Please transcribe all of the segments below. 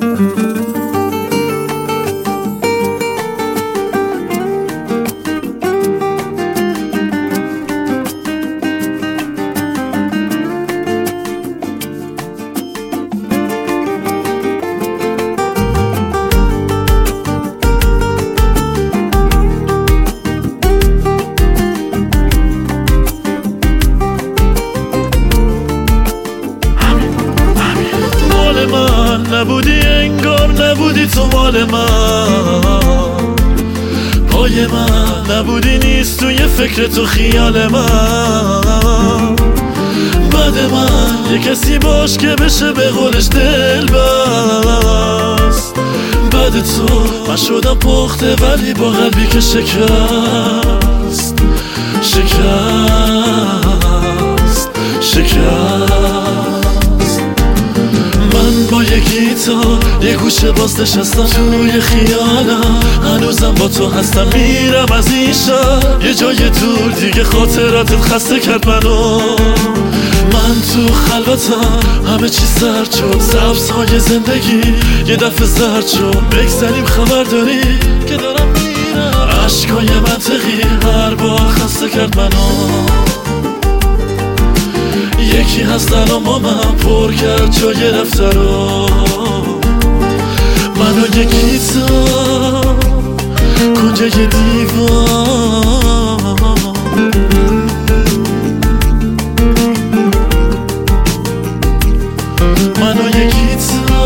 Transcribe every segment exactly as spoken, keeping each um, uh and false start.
نبودی انگار نبودی تو مال من، پای من نبودی نیست توی فکر تو خیال من. بعد من یه کسی باش که بشه به قولش دل بست. بعد تو من شدم پخته ولی با قلبی که شکست شکست شکست. من با یه گیتار یه گوشه باز نشستم توی خیالم، هنوزم با تو هستم میرم از این شهر یه جای دور دیگه. خاطراتت خسته کرد منو، من تو خلوتم همه چی سرد شد. سبزهای زندگی یه دفعه زرد شد. بگذریم خبر داری که دارم میرم. عشقای منطقی هر بار خسته کرد منو. یکی هست الان با من پر کرد جای رفته رو. منو یکی تا کنجه دیوان. منو یکی تا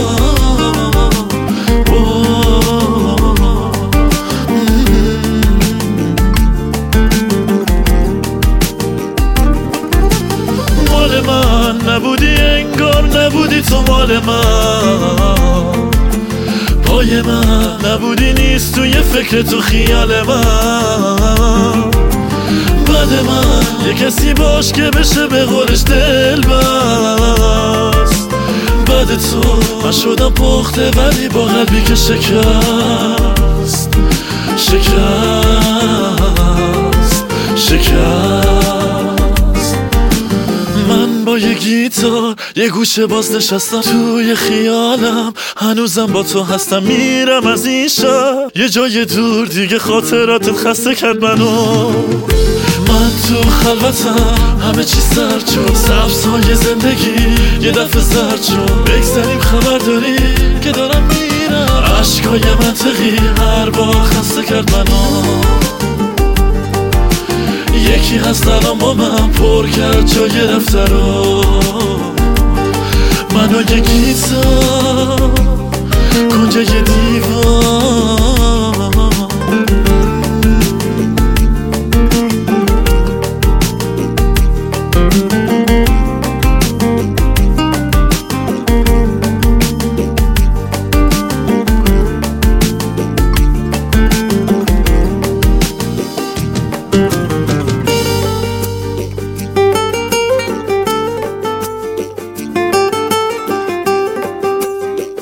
مال من نبودی انگار نبودی تو مال من، پای من نبودی نیست توی فکر تو خیال من. بعد من یه کسی باش که بشه به قولش دل بست. بعد تو من شدم پخته ولی با قلبی که شکست شکست شکست. من با یه گیتار یه گوشه باز نشستم توی خیالم، هنوزم با تو هستم میرم از این شهر یه جای دور دیگه. خاطراتت خسته کرد منو، من تو خلوتم همه چی سرد شد. سبزهای زندگی یه دفعه زرد شد. بگذریم خبر داری که دارم میرم. عشقای منطقی هر بار خسته کرد منو. یکی هست الان با من پر کرد جای رفته رو. منو یکی تا کنجه دیوان.